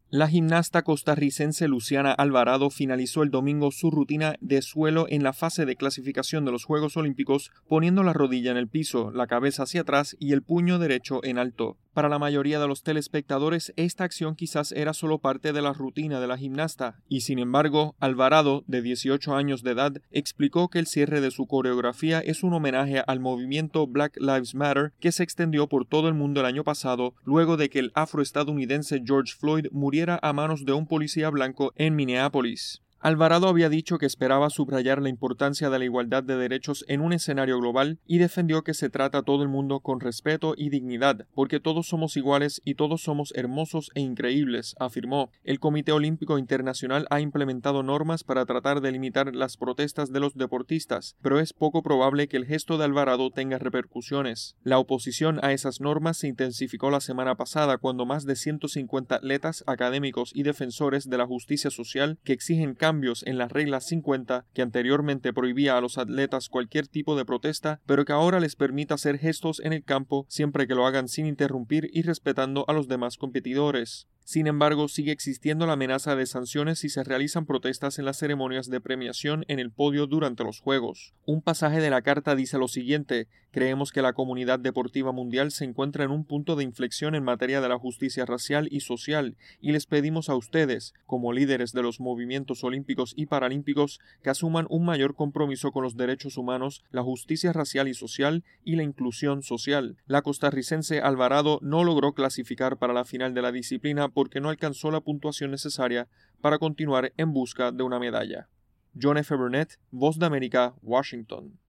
La gimnasta costarricense Luciana Alvarado finalizó el domingo su rutina de suelo en la fase de clasificación de los Juegos Olímpicos, poniendo la rodilla en el piso, la cabeza hacia atrás y el puño derecho en alto. Para la mayoría de los telespectadores, esta acción quizás era solo parte de la rutina de la gimnasta, y sin embargo, Alvarado, de 18 años de edad, explicó que el cierre de su coreografía es un homenaje al movimiento Black Lives Matter que se extendió por todo el mundo el año pasado, luego de que el afroestadounidense George Floyd muriera a manos de un policía blanco en Minneapolis. Alvarado había dicho que esperaba subrayar la importancia de la igualdad de derechos en un escenario global y defendió que se trata a todo el mundo con respeto y dignidad, porque todos somos iguales y todos somos hermosos e increíbles, afirmó. El Comité Olímpico Internacional ha implementado normas para tratar de limitar las protestas de los deportistas, pero es poco probable que el gesto de Alvarado tenga repercusiones. La oposición a esas normas se intensificó la semana pasada cuando más de 150 atletas, académicos y defensores de la justicia social que exigen cambios en la regla 50 que anteriormente prohibía a los atletas cualquier tipo de protesta, pero que ahora les permite hacer gestos en el campo siempre que lo hagan sin interrumpir y respetando a los demás competidores. Sin embargo, sigue existiendo la amenaza de sanciones si se realizan protestas en las ceremonias de premiación en el podio durante los Juegos. Un pasaje de la carta dice lo siguiente: creemos que la comunidad deportiva mundial se encuentra en un punto de inflexión en materia de la justicia racial y social, y les pedimos a ustedes, como líderes de los movimientos olímpicos y paralímpicos, que asuman un mayor compromiso con los derechos humanos, la justicia racial y social y la inclusión social. La costarricense Alvarado no logró clasificar para la final de la disciplina porque no alcanzó la puntuación necesaria para continuar en busca de una medalla. John F. Burnett, Voz de América, Washington.